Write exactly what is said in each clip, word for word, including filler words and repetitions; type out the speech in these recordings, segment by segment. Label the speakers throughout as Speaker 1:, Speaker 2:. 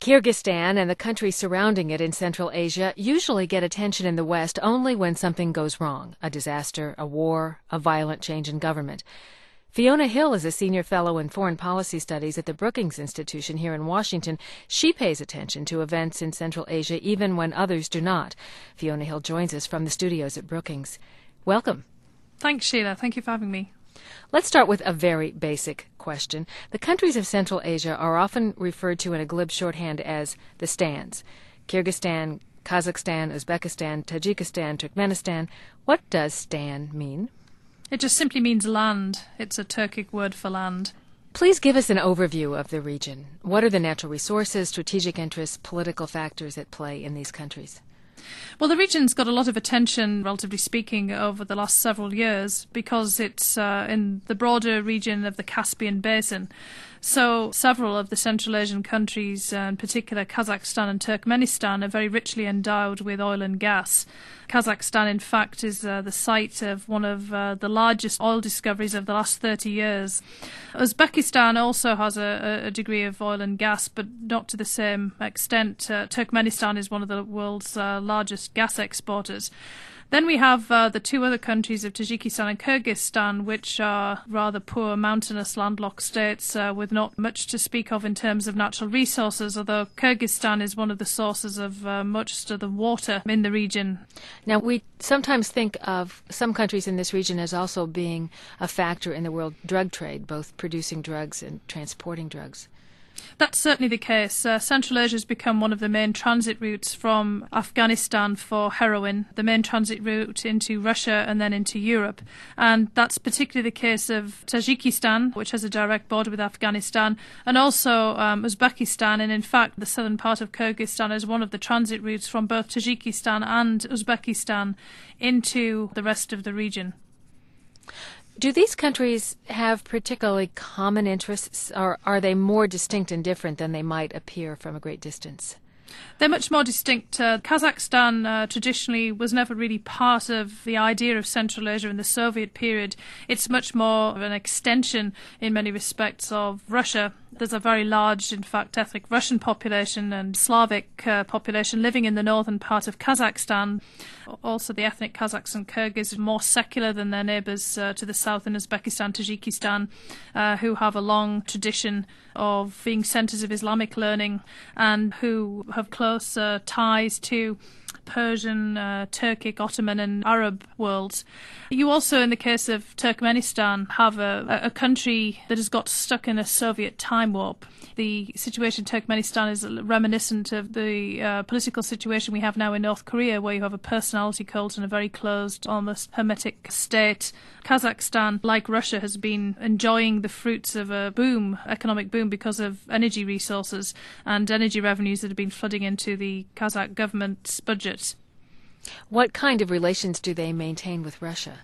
Speaker 1: Kyrgyzstan and the countries surrounding it in Central Asia usually get attention in the West only when something goes wrong, a disaster, a war, a violent change in government. Fiona Hill is a senior fellow in foreign policy studies at the Brookings Institution here in Washington. She pays attention to events in Central Asia even when others do not. Fiona Hill joins us from the studios at Brookings. Welcome.
Speaker 2: Thanks, Sheila. Thank you for having me.
Speaker 1: Let's start with a very basic question. The countries of Central Asia are often referred to in a glib shorthand as the stands. Kyrgyzstan, Kazakhstan, Uzbekistan, Tajikistan, Turkmenistan. What does stan mean?
Speaker 2: It just simply means land. It's a Turkic word for land.
Speaker 1: Please give us an overview of the region. What are the natural resources, strategic interests, political factors at play in these countries?
Speaker 2: Well, the region's got a lot of attention, relatively speaking, over the last several years because it's uh, in the broader region of the Caspian Basin. So several of the Central Asian countries, uh, in particular Kazakhstan and Turkmenistan, are very richly endowed with oil and gas. Kazakhstan, in fact, is uh, the site of one of uh, the largest oil discoveries of the last thirty years. Uzbekistan also has a, a degree of oil and gas, but not to the same extent. Uh, Turkmenistan is one of the world's uh, largest gas exporters. Then we have uh, the two other countries of Tajikistan and Kyrgyzstan, which are rather poor, mountainous, landlocked states uh, with not much to speak of in terms of natural resources, although Kyrgyzstan is one of the sources of uh, much of the water in the region.
Speaker 1: Now, we sometimes think of some countries in this region as also being a factor in the world drug trade, both producing drugs and transporting drugs.
Speaker 2: That's certainly the case. Uh, Central Asia has become one of the main transit routes from Afghanistan for heroin, the main transit route into Russia and then into Europe. And that's particularly the case of Tajikistan, which has a direct border with Afghanistan, and also um, Uzbekistan. And in fact, the southern part of Kyrgyzstan is one of the transit routes from both Tajikistan and Uzbekistan into the rest of the region.
Speaker 1: Do these countries have particularly common interests, or are they more distinct and different than they might appear from a great distance?
Speaker 2: They're much more distinct. Uh, Kazakhstan uh, traditionally was never really part of the idea of Central Asia in the Soviet period. It's much more of an extension in many respects of Russia. There's a very large, in fact, ethnic Russian population and Slavic uh, population living in the northern part of Kazakhstan. Also, the ethnic Kazakhs and Kyrgyz are more secular than their neighbours uh, to the south in Uzbekistan, Tajikistan, uh, who have a long tradition of being centres of Islamic learning and who have close uh, ties to Persian, uh, Turkic, Ottoman and Arab worlds. You also, in the case of Turkmenistan, have a, a country that has got stuck in a Soviet time warp. The situation in Turkmenistan is reminiscent of the uh, political situation we have now in North Korea, where you have a personality cult and a very closed, almost hermetic state. Kazakhstan, like Russia, has been enjoying the fruits of a boom, economic boom, because of energy resources and energy revenues that have been flooding into the Kazakh government's budget.
Speaker 1: What kind of relations do they maintain with Russia?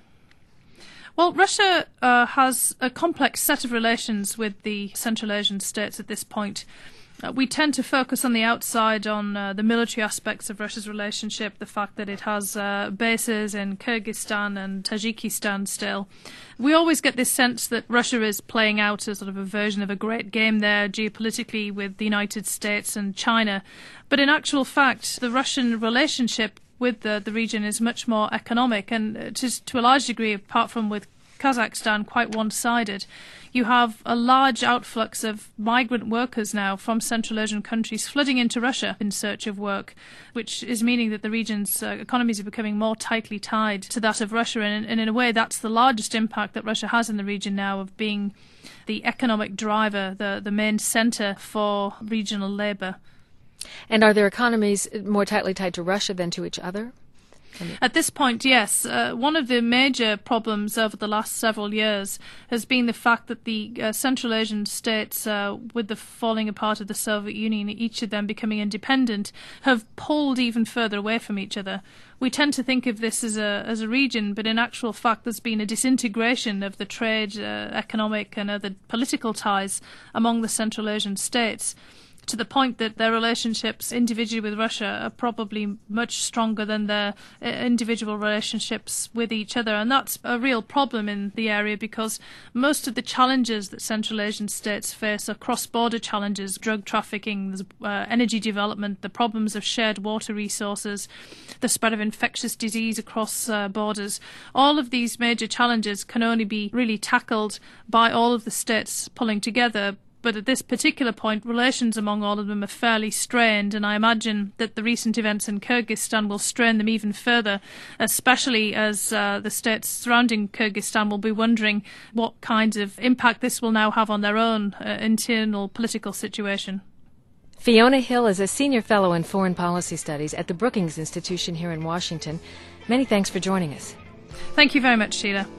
Speaker 2: Well, Russia uh, has a complex set of relations with the Central Asian states at this point. Uh, we tend to focus on the outside on uh, the military aspects of Russia's relationship, the fact that it has uh, bases in Kyrgyzstan and Tajikistan still. We always get this sense that Russia is playing out a sort of a version of a great game there geopolitically with the United States and China. But in actual fact, the Russian relationship with the, the region is much more economic and to, to a large degree, apart from with Kazakhstan, quite one-sided. You have a large outflux of migrant workers now from Central Asian countries flooding into Russia in search of work, which is meaning that the region's uh, economies are becoming more tightly tied to that of Russia. And, and in a way, that's the largest impact that Russia has in the region now, of being the economic driver, the, the main centre for regional labour.
Speaker 1: And are their economies more tightly tied to Russia than to each other?
Speaker 2: At this point, yes. Uh, one of the major problems over the last several years has been the fact that the uh, Central Asian states, uh, with the falling apart of the Soviet Union, each of them becoming independent, have pulled even further away from each other. We tend to think of this as a as a region, but in actual fact there's been a disintegration of the trade, uh, economic and other political ties among the Central Asian states. to the point that their relationships individually with Russia are probably much stronger than their uh, individual relationships with each other. And that's a real problem in the area, because most of the challenges that Central Asian states face are cross-border challenges: drug trafficking, uh, energy development, the problems of shared water resources, the spread of infectious disease across uh, borders. All of these major challenges can only be really tackled by all of the states pulling together. But at this particular point, relations among all of them are fairly strained, and I imagine that the recent events in Kyrgyzstan will strain them even further, especially as uh, the states surrounding Kyrgyzstan will be wondering what kind of impact this will now have on their own uh, internal political situation.
Speaker 1: Fiona Hill is a senior fellow in foreign policy studies at the Brookings Institution here in Washington. Many thanks for joining us.
Speaker 2: Thank you very much, Sheila.